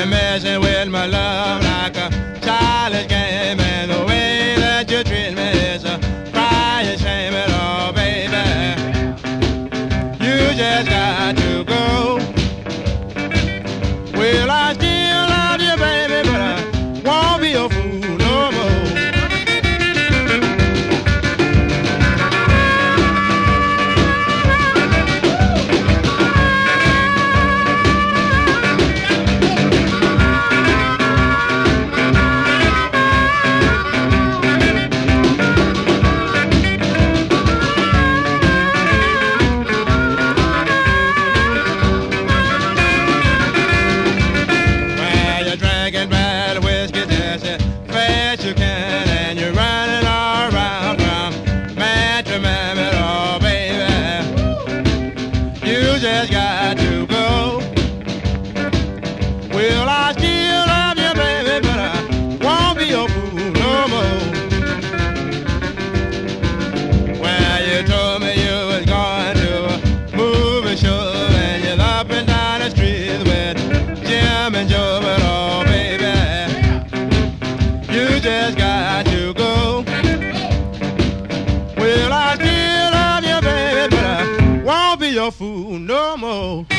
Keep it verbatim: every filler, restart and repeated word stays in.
messing with my love like a childish game, and the way that you treat me is a crying shame at all, baby. You just got to go. Well, I still love you, baby, but I won't be your fool no more. Drinking bad whiskey, just as fast you can, and you're running all around from man to man, oh baby. You just got to go. Well, I still love you, baby, but I won't be your fool no more. Well, you told me you was going to a movie show, and you're up and down the street with Jim and Joe, but oh baby, you just got to go. Well, I still love you, baby, but I won't be your fool no more.